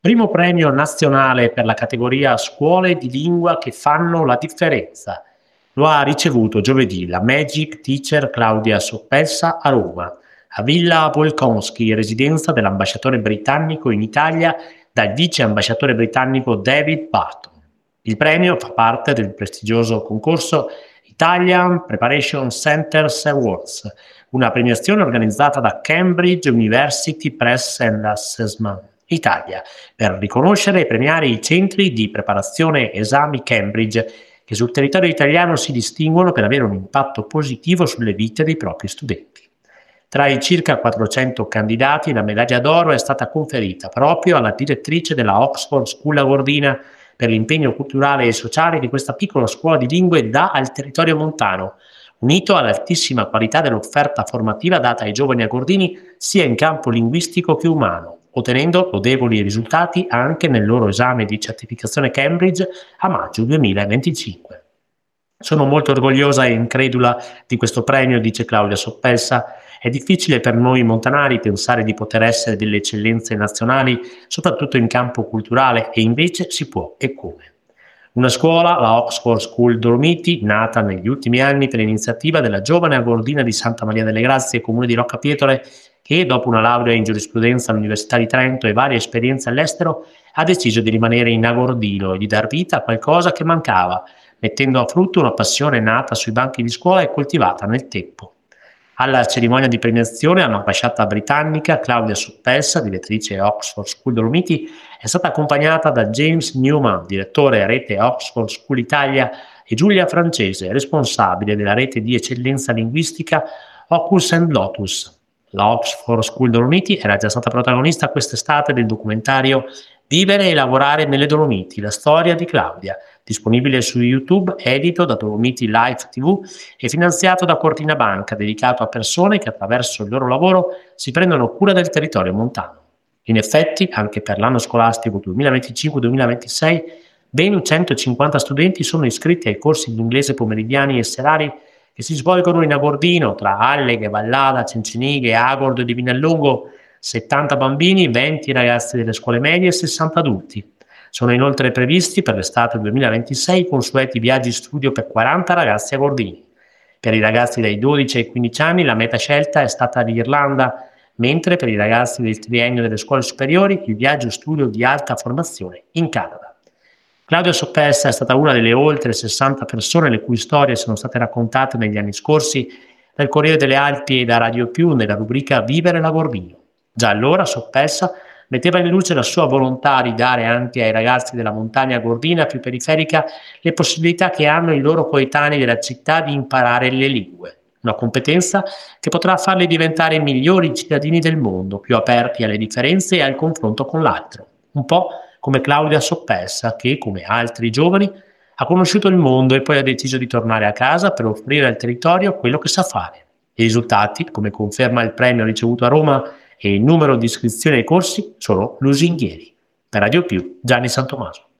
Primo premio nazionale per la categoria Scuole di lingua che fanno la differenza. Lo ha ricevuto giovedì la Magic Teacher Claudia Soppelsa a Roma, a Villa Volkonsky, residenza dell'ambasciatore britannico in Italia, dal vice ambasciatore britannico David Barton. Il premio fa parte del prestigioso concorso Italian Preparation Centers Awards, una premiazione organizzata da Cambridge University Press and Assessment Italia per riconoscere e premiare i centri di preparazione esami Cambridge che sul territorio italiano si distinguono per avere un impatto positivo sulle vite dei propri studenti. Tra i circa 400 candidati la medaglia d'oro è stata conferita proprio alla direttrice della Oxford School Agordina per l'impegno culturale e sociale di questa piccola scuola di lingue dà al territorio montano, unito all'altissima qualità dell'offerta formativa data ai giovani agordini sia in campo linguistico che umano, ottenendo lodevoli risultati anche nel loro esame di certificazione Cambridge a maggio 2025. Sono molto orgogliosa e incredula di questo premio, dice Claudia Soppelsa. È difficile per noi montanari pensare di poter essere delle eccellenze nazionali, soprattutto in campo culturale, e invece si può e come. Una scuola, la Oxford School Dolomiti, nata negli ultimi anni per iniziativa della giovane agordina di Santa Maria delle Grazie, comune di Roccapietole, che dopo una laurea in giurisprudenza all'Università di Trento e varie esperienze all'estero ha deciso di rimanere in Agordino e di dar vita a qualcosa che mancava, mettendo a frutto una passione nata sui banchi di scuola e coltivata nel tempo. Alla cerimonia di premiazione all'ambasciata britannica Claudia Soppelsa, direttrice Oxford School Dolomiti, è stata accompagnata da James Newman, direttore rete Oxford School Italia, e Giulia Francese, responsabile della rete di eccellenza linguistica Ocus and Lotus. La Oxford School Dolomiti era già stata protagonista quest'estate del documentario Vivere e lavorare nelle Dolomiti, la storia di Claudia, disponibile su YouTube, edito da Dolomiti Live TV e finanziato da Cortina Banca, dedicato a persone che attraverso il loro lavoro si prendono cura del territorio montano. In effetti, anche per l'anno scolastico 2025-2026, ben 150 studenti sono iscritti ai corsi di inglese pomeridiani e serali che si svolgono in Agordino, tra Alleghe, Vallada, Cencenighe, Agordo e Divinallongo, 70 bambini, 20 ragazzi delle scuole medie e 60 adulti. Sono inoltre previsti per l'estate 2026 consueti viaggi studio per 40 ragazzi agordini. Per i ragazzi dai 12 ai 15 anni la meta scelta è stata l'Irlanda, mentre per i ragazzi del triennio delle scuole superiori il viaggio studio di alta formazione in Canada. Claudia Soppelsa è stata una delle oltre 60 persone le cui storie sono state raccontate negli anni scorsi dal Corriere delle Alpi e da Radio Più nella rubrica Vivere l'Agordino. Già allora Soppelsa metteva in luce la sua volontà di dare anche ai ragazzi della montagna agordina più periferica le possibilità che hanno i loro coetanei della città di imparare le lingue, una competenza che potrà farli diventare i migliori cittadini del mondo, più aperti alle differenze e al confronto con l'altro, un po' come Claudia Soppelsa che, come altri giovani, ha conosciuto il mondo e poi ha deciso di tornare a casa per offrire al territorio quello che sa fare. I risultati, come conferma il premio ricevuto a Roma, e il numero di iscrizioni ai corsi sono lusinghieri. Per Radio Più, Gianni Santomaso.